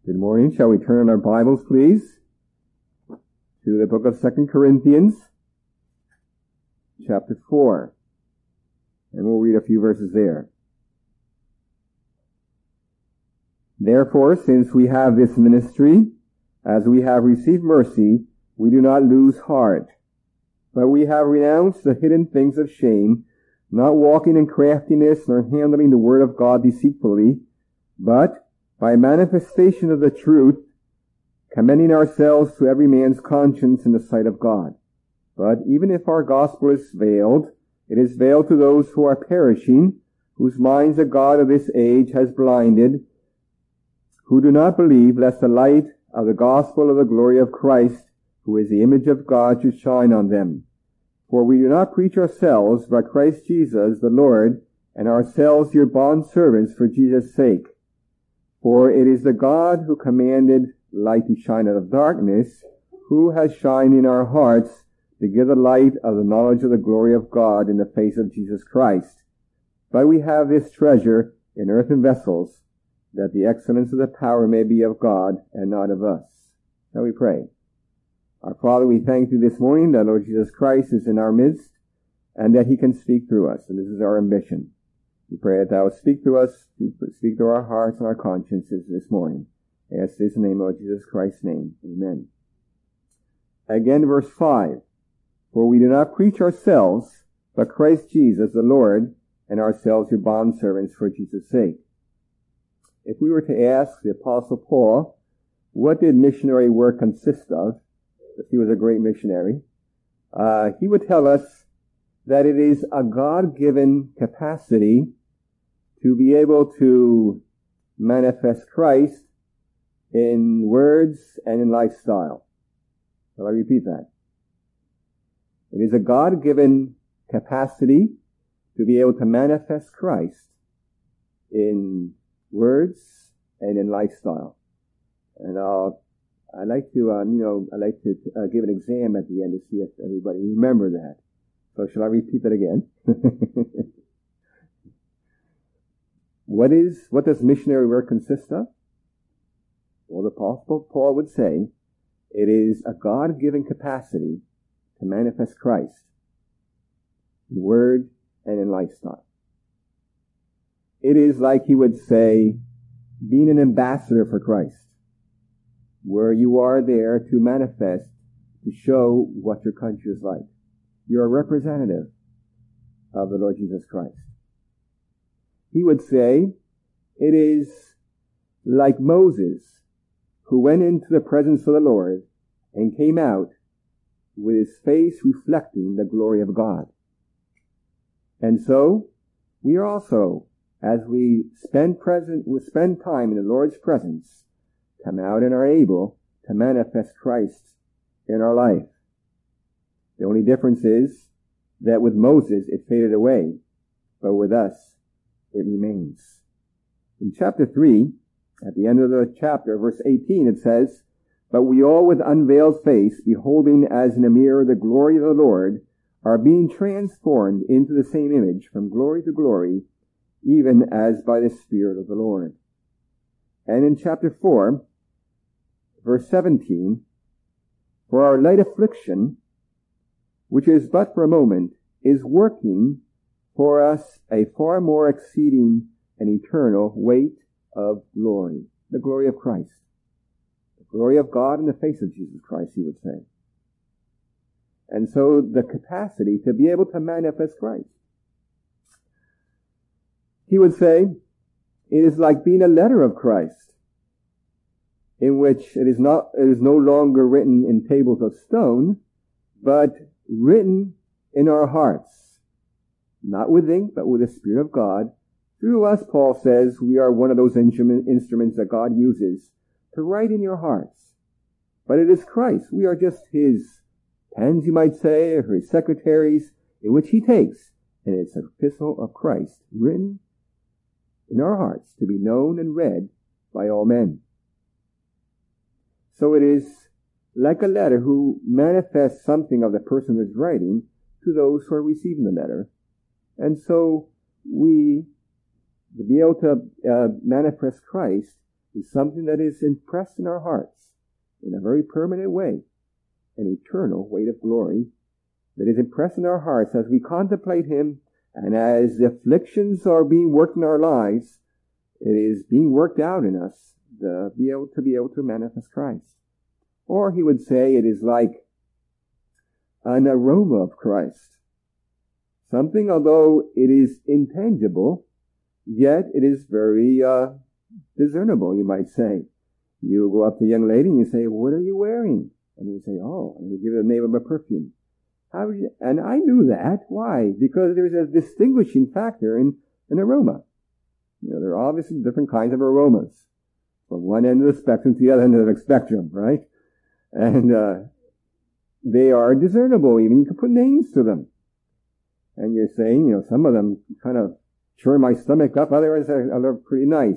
Good morning. Shall we turn our Bibles, please, to the book of 2 Corinthians, chapter 4. And we'll read a few verses there. Therefore, since we have this ministry, as we have received mercy, we do not lose heart. But we have renounced the hidden things of shame, not walking in craftiness, nor handling the word of God deceitfully, but by manifestation of the truth, commending ourselves to every man's conscience in the sight of God. But even if our gospel is veiled, it is veiled to those who are perishing, whose minds the God of this age has blinded, who do not believe, lest the light of the gospel of the glory of Christ, who is the image of God, should shine on them. For we do not preach ourselves, but Christ Jesus the Lord, and ourselves your bondservants for Jesus' sake. For it is the God who commanded light to shine out of darkness, who has shined in our hearts to give the light of the knowledge of the glory of God in the face of Jesus Christ. But we have this treasure in earthen vessels, that the excellence of the power may be of God and not of us. Shall we pray? Our Father, we thank you this morning that Lord Jesus Christ is in our midst and that he can speak through us, and this is our ambition. We pray that thou speak to us, speak to our hearts and our consciences this morning. I ask this in the name of Jesus Christ's name. Amen. Again, verse 5. For we do not preach ourselves, but Christ Jesus the Lord, and ourselves your bondservants for Jesus' sake. If we were to ask the Apostle Paul, what did missionary work consist of, if he was a great missionary, he would tell us that it is a God-given capacity to be able to manifest Christ in words and in lifestyle. Shall I repeat that? It is a God-given capacity to be able to manifest Christ in words and in lifestyle. And I like to give an exam at the end to see if everybody remember that. So shall I repeat that again? What does missionary work consist of? Well, the Apostle Paul would say, it is a God-given capacity to manifest Christ in word and in lifestyle. It is like he would say, being an ambassador for Christ, where you are there to manifest, to show what your country is like. You're a representative of the Lord Jesus Christ. He would say, it is like Moses, who went into the presence of the Lord and came out with his face reflecting the glory of God. And so, we are also, as we spend time in the Lord's presence, come out and are able to manifest Christ in our life. The only difference is that with Moses it faded away, but with us it remains. In chapter 3, at the end of the chapter, verse 18, it says, But we all with unveiled face, beholding as in a mirror the glory of the Lord, are being transformed into the same image from glory to glory, even as by the Spirit of the Lord. And in chapter 4, verse 17, For our light affliction, which is but for a moment, is working for us a far more exceeding and eternal weight of glory. The glory of Christ. The glory of God in the face of Jesus Christ, he would say. And so the capacity to be able to manifest Christ. He would say, it is like being a letter of Christ, in which it is no longer written in tables of stone, but written in our hearts. Not with ink, but with the Spirit of God. Through us, Paul says, we are one of those instruments that God uses to write in your hearts. But it is Christ. We are just his pens, you might say, or his secretaries, in which he takes. And it's an epistle of Christ, written in our hearts, to be known and read by all men. So it is like a letter who manifests something of the person who is writing to those who are receiving the letter. And so we, to be able to manifest Christ, is something that is impressed in our hearts in a very permanent way, an eternal weight of glory that is impressed in our hearts as we contemplate Him, and as the afflictions are being worked in our lives, it is being worked out in us to be able to manifest Christ. Or he would say it is like an aroma of Christ. Something, although it is intangible, yet it is very discernible, you might say. You go up to a young lady and you say, "What are you wearing?" And you say, "Oh," and you give her the name of a perfume. And I knew that. Why? Because there's a distinguishing factor in an aroma. There are obviously different kinds of aromas, from one end of the spectrum to the other end of the spectrum, right? And they are discernible. Even you can put names to them. And you're saying, some of them kind of churn my stomach up. Others are pretty nice,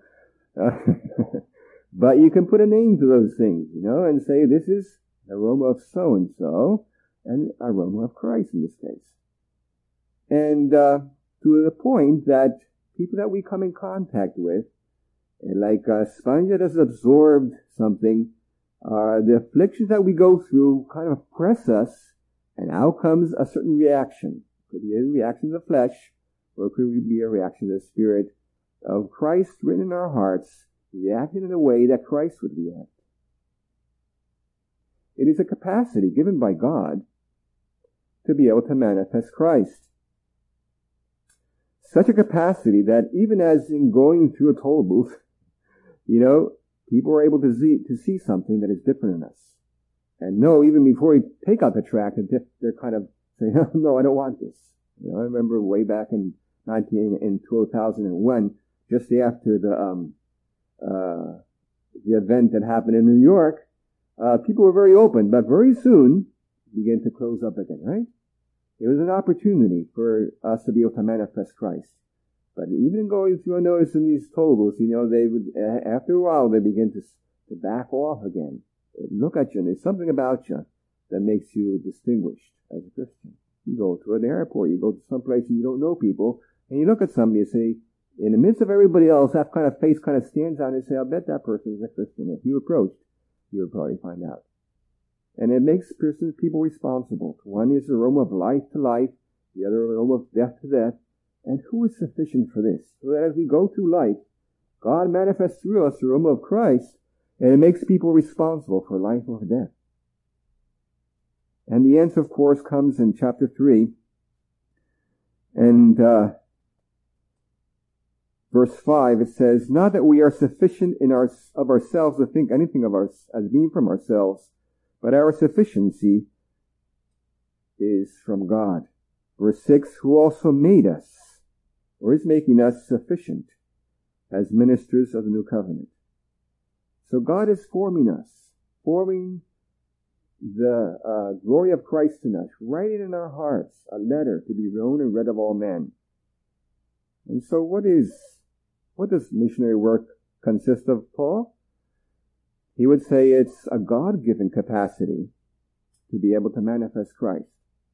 But you can put a name to those things, and say, this is aroma of so-and-so, and aroma of Christ in this case. And to the point that people that we come in contact with, like a sponge that has absorbed something, the afflictions that we go through kind of press us, and out comes a certain reaction. It could be a reaction of the flesh, or it could be a reaction of the Spirit of Christ written in our hearts, reacting in a way that Christ would react. It is a capacity given by God to be able to manifest Christ. Such a capacity that even as in going through a toll booth, people are able to see something that is different in us. And know even before we take out the tract, they're kind of saying, "Oh, no, I don't want this." I remember way back in 2001, just after the event that happened in New York, people were very open, but very soon began to close up again, right? It was an opportunity for us to be able to manifest Christ. But even going through a notice in these toll booths, they would, after a while, they begin to back off again. Look at you, and there's something about you that makes you distinguished as a Christian. You go to an airport, you go to some place and you don't know people, and you look at somebody and say, in the midst of everybody else, that kind of face kind of stands out and say, "I'll bet that person is a Christian." If you approached, you would probably find out. And it makes people responsible. One is the aroma of life to life, the other aroma of death to death. And who is sufficient for this? So that as we go through life, God manifests through us the aroma of Christ, and it makes people responsible for life or death. And the answer, of course, comes in chapter 3. And verse 5, it says, "Not that we are sufficient of ourselves to think anything of us as being from ourselves, but our sufficiency is from God." Verse 6, "Who also made us, or is making us sufficient as ministers of the new covenant." So God is forming us, forming the glory of Christ in us, writing in our hearts a letter to be known and read of all men. And so what does missionary work consist of, Paul? He would say it's a God-given capacity to be able to manifest Christ.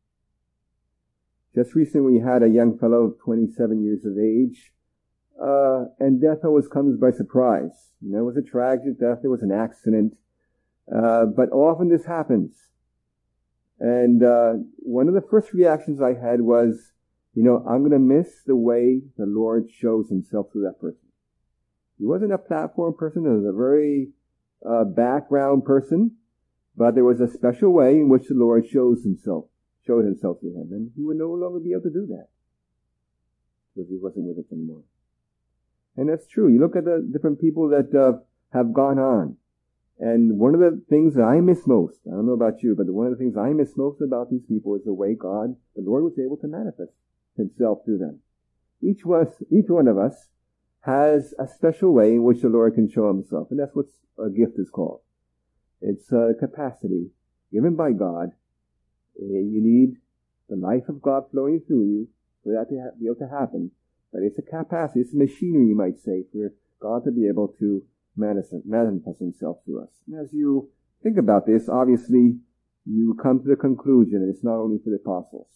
Just recently we had a young fellow of 27 years of age, and death always comes by surprise. It was a tragic death, it was an accident, but often this happens. And one of the first reactions I had was, I'm going to miss the way the Lord shows himself through that person. He wasn't a platform person, he was a very background person, but there was a special way in which the Lord showed himself to him, and he would no longer be able to do that because he wasn't with us anymore. And that's true. You look at the different people that have gone on, and one of the things that I miss most, I don't know about you, but one of the things I miss most about these people is the way the Lord was able to manifest himself through them. Each one of us has a special way in which the Lord can show himself, and that's what a gift is called. It's a capacity given by God. You need the life of God flowing through you for that to be able to happen. But it's a capacity, it's a machinery, you might say, for God to be able to manifest himself through us. And as you think about this, obviously, you come to the conclusion that it's not only for the apostles,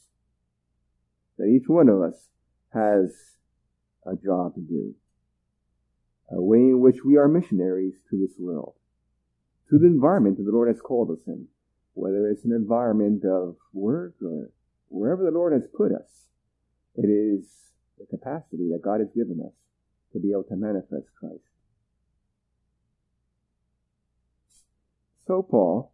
that each one of us has a job to do. a way in which we are missionaries to this world, to the environment that the Lord has called us in, whether it's an environment of work or wherever the Lord has put us. It is the capacity that God has given us to be able to manifest Christ. So, Paul,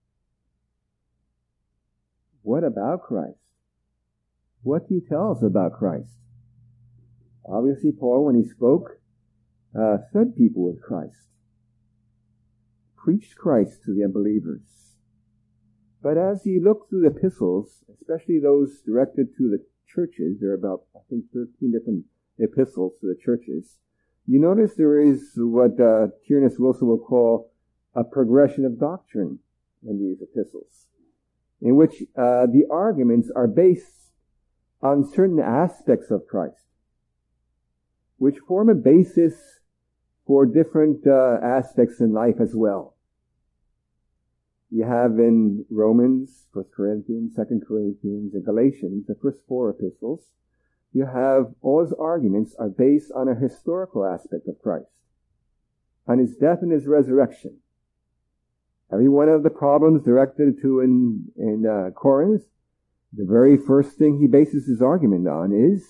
what about Christ? What do you tell us about Christ? Obviously, Paul, when he spoke, fed people with Christ, preached Christ to the unbelievers. But as you look through the epistles, especially those directed to the churches, there are about, I think, 13 different epistles to the churches, you notice there is what Tyrannus Wilson will call a progression of doctrine in these epistles, in which the arguments are based on certain aspects of Christ, which form a basis for different aspects in life as well. You have in Romans, 1 Corinthians, 2 Corinthians, and Galatians, the first 4 epistles, you have all his arguments are based on a historical aspect of Christ, on his death and his resurrection. Every one of the problems directed to in Corinth, the very first thing he bases his argument on is,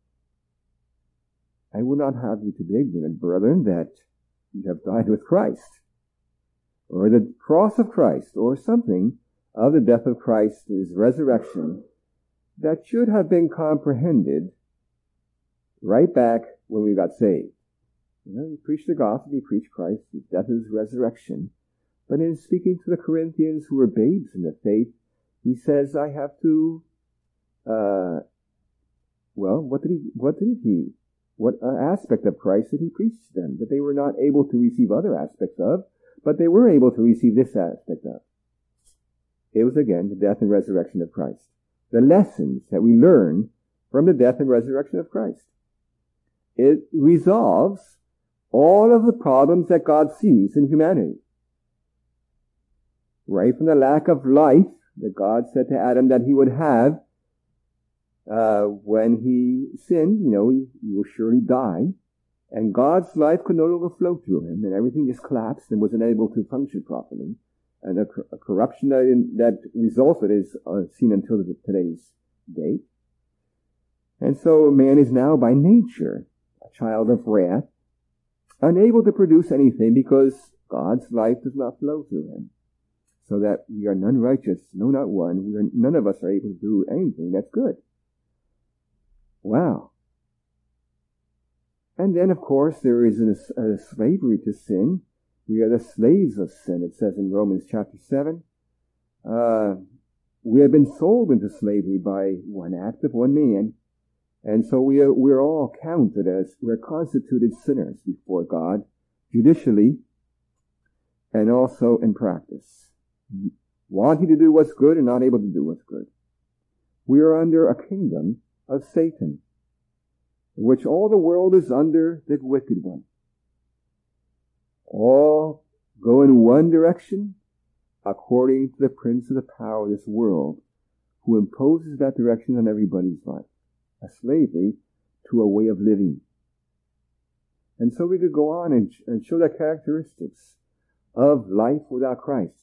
I will not have you to be ignorant, brethren, that you have died with Christ, or the cross of Christ, or something of the death of Christ, his resurrection, that should have been comprehended right back when we got saved. You preach the gospel, you preach Christ, his death, his resurrection. But in speaking to the Corinthians who were babes in the faith, he says, I have to, what aspect of Christ did he preach to them that they were not able to receive other aspects of, but they were able to receive this aspect of? It was again the death and resurrection of Christ. The lessons that we learn from the death and resurrection of Christ. It resolves all of the problems that God sees in humanity. Right from the lack of life that God said to Adam that he would have when he sinned, he will surely die. And God's life could no longer flow through him, and everything just collapsed and was unable to function properly. And the corruption that resulted is seen until today's date. And so man is now by nature a child of wrath, unable to produce anything because God's life does not flow through him. So that we are none righteous, no, not one. None of us are able to do anything that's good. Wow. And then, of course, there is a slavery to sin. We are the slaves of sin, it says in Romans chapter 7. We have been sold into slavery by one act of one man. And so we're all counted as, we're constituted sinners before God, judicially, and also in practice. Wanting to do what's good and not able to do what's good. We are under a kingdom of Satan, in which all the world is under the wicked one. All go in one direction according to the prince of the power of this world, who imposes that direction on everybody's life. A slavery to a way of living. And so we could go on and show the characteristics of life without Christ.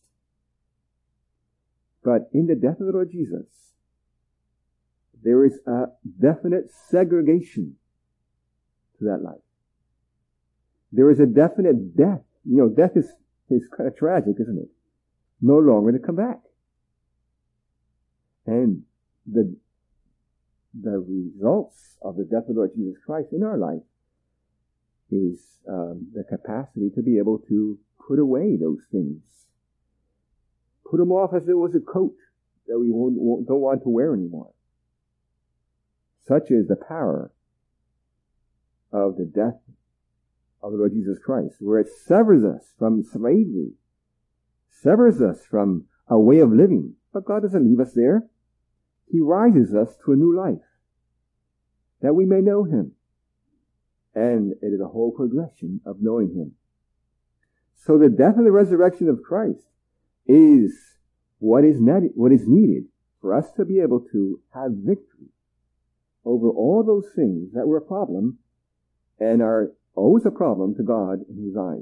But in the death of the Lord Jesus, there is a definite segregation to that life. There is a definite death. Death is kind of tragic, isn't it? No longer to come back. And the results of the death of the Lord Jesus Christ in our life is the capacity to be able to put away those things. Put them off as if it was a coat that we don't want to wear anymore. Such is the power of the death of the Lord Jesus Christ, where it severs us from slavery, severs us from a way of living. But God doesn't leave us there. He rises us to a new life, that we may know Him. And it is a whole progression of knowing Him. So the death and the resurrection of Christ is what is needed for us to be able to have victory over all those things that were a problem and are always a problem to God in his eyes.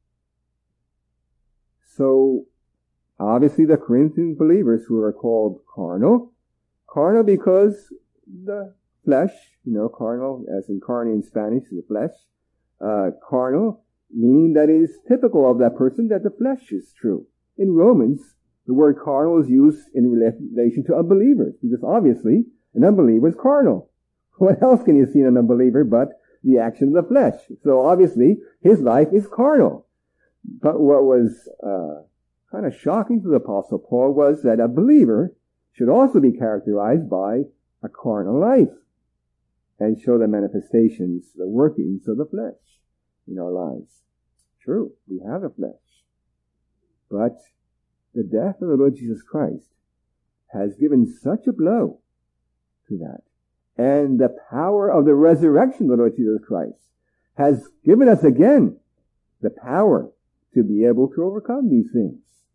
So, obviously the Corinthian believers who are called carnal because the flesh, carnal as in carne in Spanish, the flesh, carnal, meaning that it is typical of that person that the flesh is true. In Romans, the word carnal is used in relation to unbelievers, because obviously an unbeliever is carnal. What else can you see in an unbeliever but the action of the flesh? So obviously his life is carnal. But what was kind of shocking to the Apostle Paul was that a believer should also be characterized by a carnal life and show the manifestations, the workings of the flesh in our lives. True, we have a flesh. But the death of the Lord Jesus Christ has given such a blow to that. And the power of the resurrection of the Lord Jesus Christ has given us again the power to be able to overcome these things.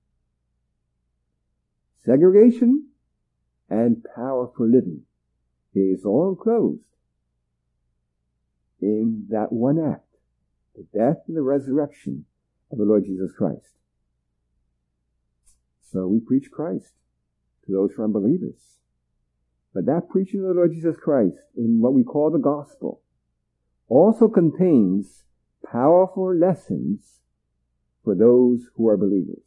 Segregation and power for living is all enclosed in that one act, the death and the resurrection of the Lord Jesus Christ. So we preach Christ to those who are unbelievers. But that preaching of the Lord Jesus Christ in what we call the gospel also contains powerful lessons for those who are believers.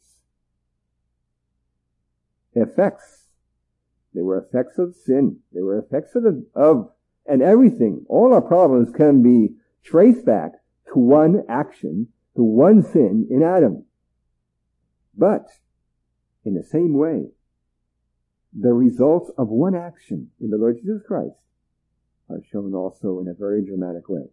Effects. There were effects of sin. There were effects and everything. All our problems can be traced back to one action, to one sin in Adam. But, in the same way, the results of one action in the Lord Jesus Christ are shown also in a very dramatic way.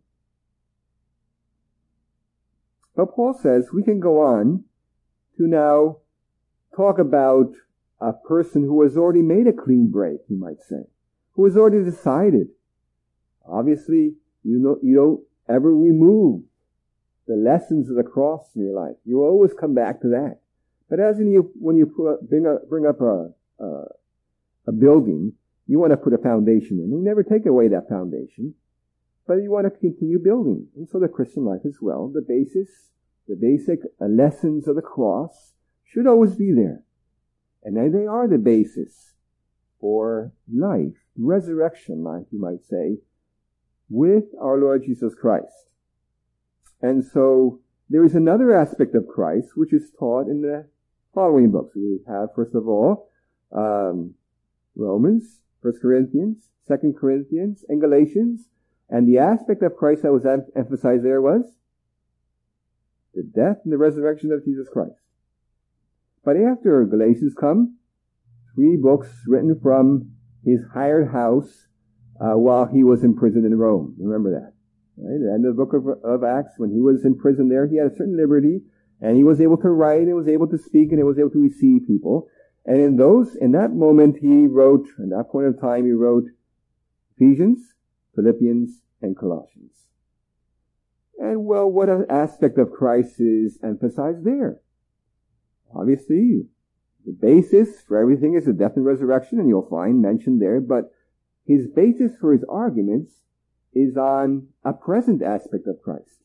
But Paul says we can go on to now talk about a person who has already made a clean break, you might say, who has already decided. Obviously, you don't ever remove the lessons of the cross in your life. You always come back to that. But when you bring up a building, you want to put a foundation in. You never take away that foundation, but you want to continue building. And so the Christian life as well, the basic lessons of the cross should always be there. And they are the basis for life, resurrection life, you might say, with our Lord Jesus Christ. And so there is another aspect of Christ which is taught in the following books. We have, first of all, Romans, 1 Corinthians, 2 Corinthians, and Galatians. And the aspect of Christ that was emphasized there was the death and the resurrection of Jesus Christ. But after Galatians come, 3 books written from his hired house while he was imprisoned in Rome. Remember that. Right? At the end of the book of Acts, when he was in prison there, he had a certain liberty, and he was able to write, and was able to speak, and he was able to receive people. And in that moment, he wrote, at that point of time, he wrote Ephesians, Philippians, and Colossians. And well, what aspect of Christ is emphasized there? Obviously, the basis for everything is the death and resurrection, and you'll find mentioned there, but his basis for his arguments is on a present aspect of Christ,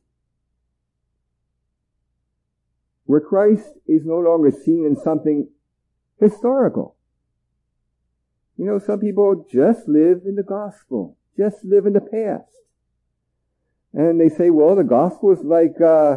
where Christ is no longer seen in something historical. Some people just live in the gospel, just live in the past. And they say, well, the gospel is like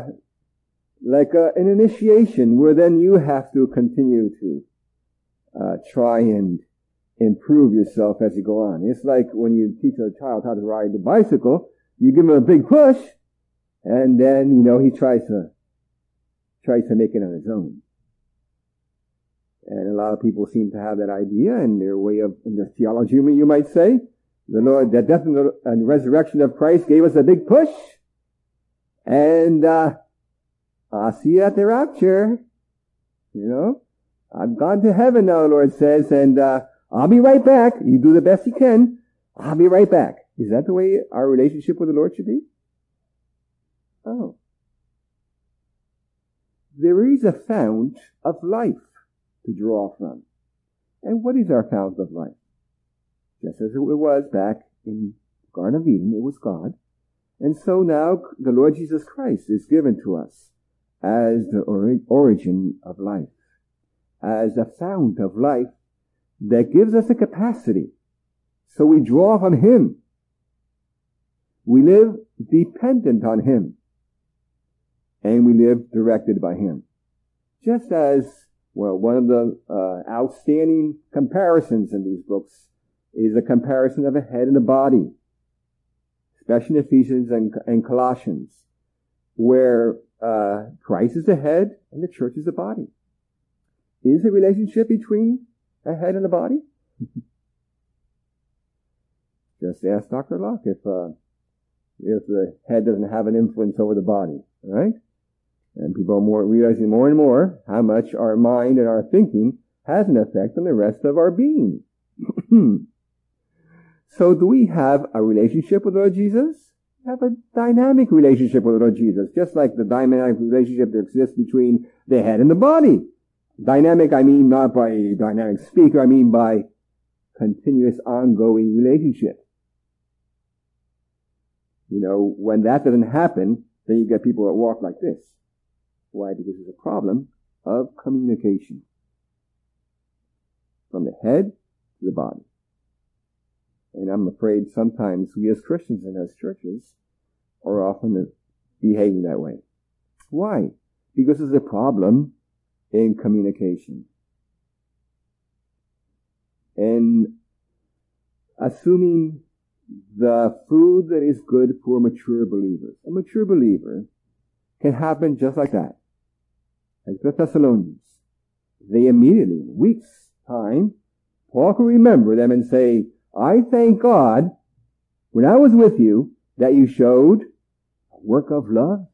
an initiation, where then you have to continue to try and improve yourself as you go on. It's like when you teach a child how to ride the bicycle, you give him a big push, and then, he tries to make it on his own. And a lot of people seem to have that idea in their in their theology, you might say. The death and resurrection of Christ gave us a big push, and I'll see you at the rapture. I've gone to heaven now, the Lord says, and I'll be right back. You do the best you can. I'll be right back. Is that the way our relationship with the Lord should be? Oh. There is a fount of life to draw from. And what is our fount of life? Just as it was back in the Garden of Eden, it was God. And so now the Lord Jesus Christ is given to us as the origin of life, as the fount of life that gives us a capacity. So we draw from Him. We live dependent on Him. And we live directed by Him. Just as, well, one of the outstanding comparisons in these books is a comparison of a head and a body, especially in Ephesians and Colossians, where Christ is the head and the church is the body. Is there a relationship between a head and a body? Just ask Dr. Locke if the head doesn't have an influence over the body, right? And people are realizing more and more how much our mind and our thinking has an effect on the rest of our being. So do we have a relationship with Lord Jesus? We have a dynamic relationship with Lord Jesus, just like the dynamic relationship that exists between the head and the body. Dynamic, I mean not by a dynamic speaker, I mean by continuous ongoing relationship. You know, when that doesn't happen, then you get people that walk like this. Why? Because there's a problem of communication from the head to the body. And I'm afraid sometimes we as Christians and as churches are often behaving that way. Why? Because there's a problem in communication. And assuming the food that is good for mature believers. A mature believer can happen just like that. Like the Thessalonians. They immediately, in weeks' time, Paul can remember them and say, I thank God, when I was with you, that you showed a work of love,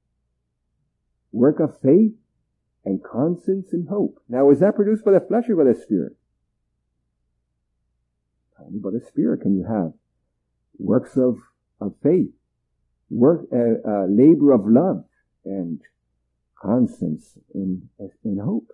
work of faith, and constance and hope. Now, was that produced by the flesh or by the Spirit? Only by the Spirit can you have works of faith, labor of love, and constance in hope.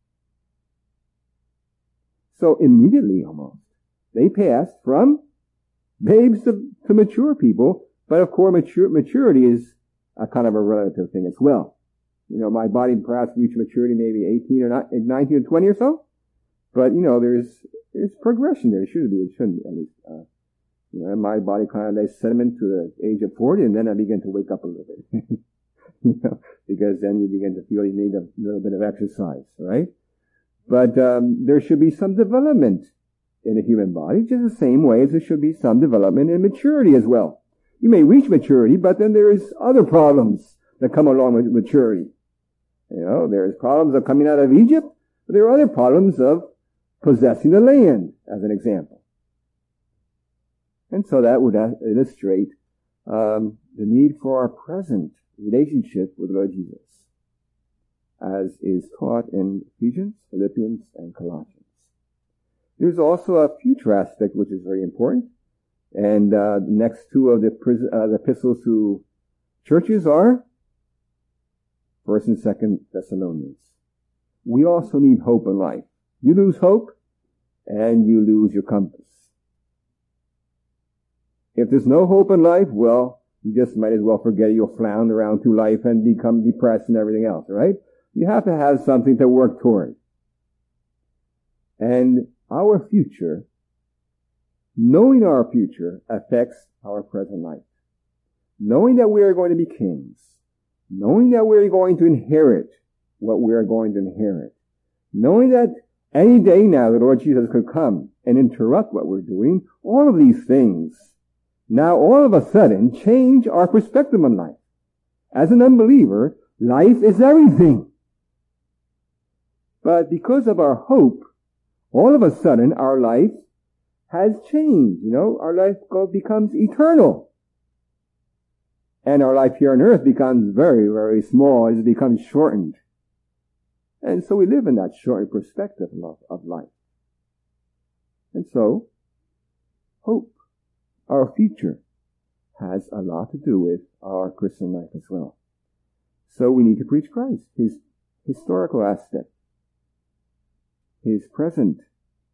So immediately almost, they passed from babes to mature people, but of course maturity is a kind of a relative thing as well. You know, my body perhaps reached maturity maybe 18 or 19 or 20 or so, but you know, there's progression there. It shouldn't be at least. You know, my body kind of lays sediment to the age of 40, and then I begin to wake up a little bit. You know, because then you begin to feel you need a little bit of exercise, right? But there should be some development in the human body, just the same way as there should be some development in maturity as well. You may reach maturity, but then there's other problems that come along with maturity. You know, there's problems of coming out of Egypt, but there are other problems of possessing the land, as an example. And so that would illustrate the need for our present relationship with Lord Jesus, as is taught in Ephesians, Philippians, and Colossians. There's also a future aspect which is very important, and next two of the epistles to churches are 1st and 2nd Thessalonians. We also need hope in life. You lose hope, and you lose your compass. If there's no hope in life, well, you just might as well forget it. You'll flounder around through life and become depressed and everything else, right? You have to have something to work toward. And our future, knowing our future, affects our present life. Knowing that we are going to be kings, knowing that we are going to inherit what we are going to inherit, knowing that any day now the Lord Jesus could come and interrupt what we're doing, all of these things now all of a sudden change our perspective on life. As an unbeliever, life is everything. But because of our hope, all of a sudden our life has changed. You know, our life becomes eternal. And our life here on earth becomes very, very small. It becomes shortened. And so we live in that shortened perspective of life. And so, hope, our future, has a lot to do with our Christian life as well. So we need to preach Christ, His historical aspect, His present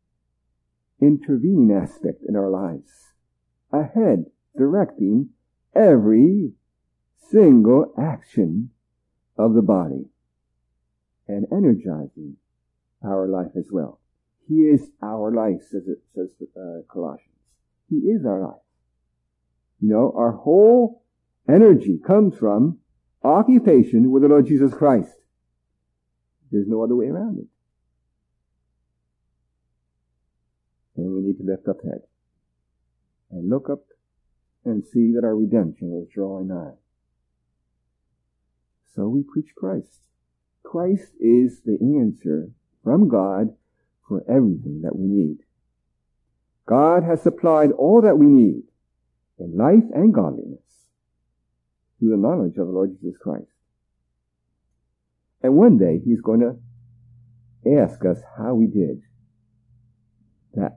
intervening aspect in our lives, ahead, directing, every single action of the body and energizing our life as well. He is our life, says Colossians. He is our life. You know, our whole energy comes from occupation with the Lord Jesus Christ. There's no other way around it. And we need to lift up head and look up and see that our redemption is drawing nigh. So we preach Christ. Christ is the answer from God for everything that we need. God has supplied all that we need in life and godliness through the knowledge of the Lord Jesus Christ. And one day He's going to ask us how we did. That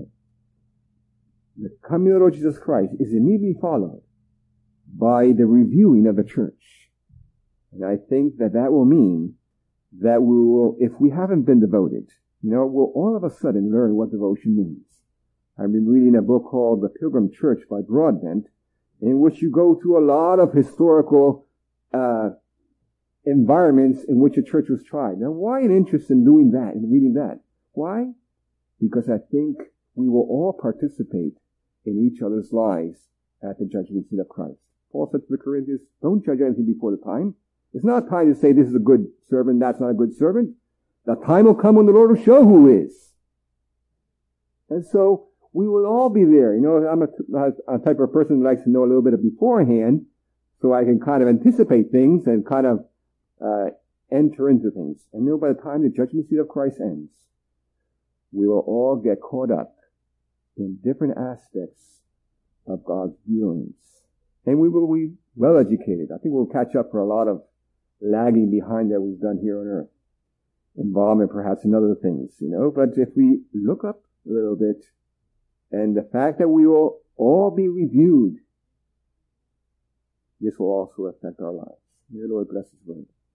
the coming of the Lord Jesus Christ is immediately followed by the reviewing of the church. And I think that will mean that we will, if we haven't been devoted, we'll all of a sudden learn what devotion means. I've been reading a book called The Pilgrim Church by Broadbent, in which you go through a lot of historical environments in which a church was tried. Now, why an interest in doing that, in reading that? Why? Because I think we will all participate in each other's lives at the judgment seat of Christ. Paul said to the Corinthians, don't judge anything before the time. It's not time to say this is a good servant, that's not a good servant. The time will come when the Lord will show who is. And so we will all be there. I'm a type of person who likes to know a little bit of beforehand so I can kind of anticipate things and kind of enter into things. And by the time the judgment seat of Christ ends, we will all get caught up in different aspects of God's dealings. And we will be well educated. I think we'll catch up for a lot of lagging behind that we've done here on earth. Involvement perhaps in other things, But if we look up a little bit, and the fact that we will all be reviewed, this will also affect our lives. May the Lord bless His word.